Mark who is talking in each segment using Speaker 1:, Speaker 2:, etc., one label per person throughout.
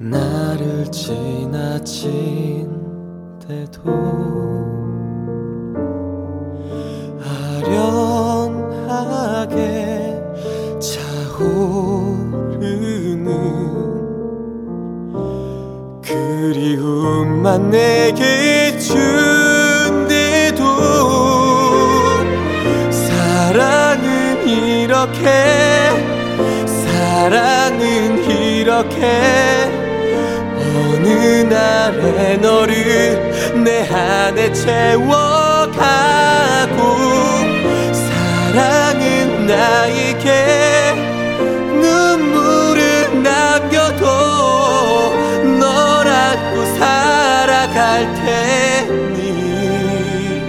Speaker 1: 나를 지나친 때도 아련하게 차오르는 그리움만 내게 준대도 사랑은 이렇게 어느 날에 너를 내 안에 채워가고 사랑은 나에게 눈물을 남겨도 널 안고 살아갈 테니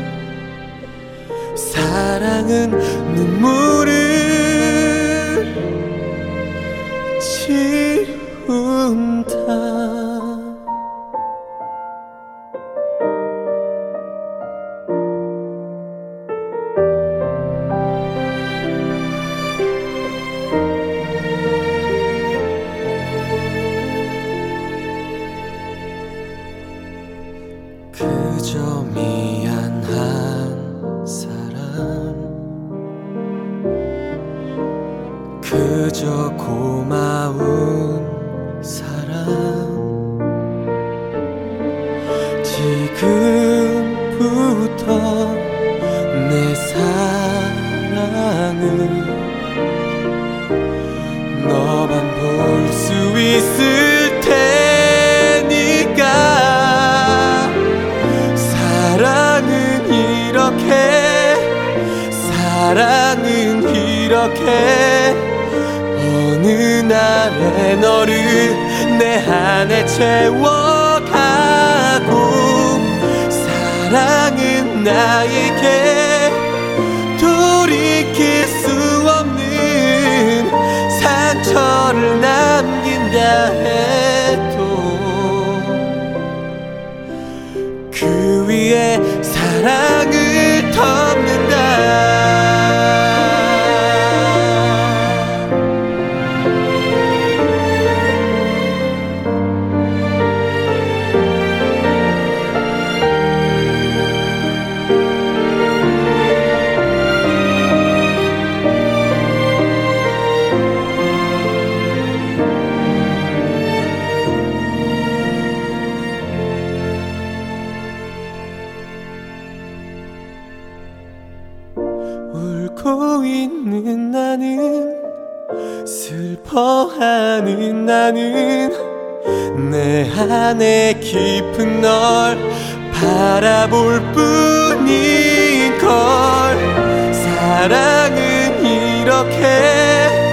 Speaker 1: 사랑은 눈물을 지운다. 그저 미안한 사람 그저 고마운 사람 지금부터 내 사랑을 너만 볼 수 있을 테니까 사랑은 이렇게 어느 날에 너를 내 안에 채워가고 사랑은 나에게 돌이킬 수 없는 상처를 남긴다 해도 그 위에 사랑을 덮는다. 울고 있는 나는 슬퍼하는 나는 내 안에 깊은 널 바라볼 뿐인걸 사랑은 이렇게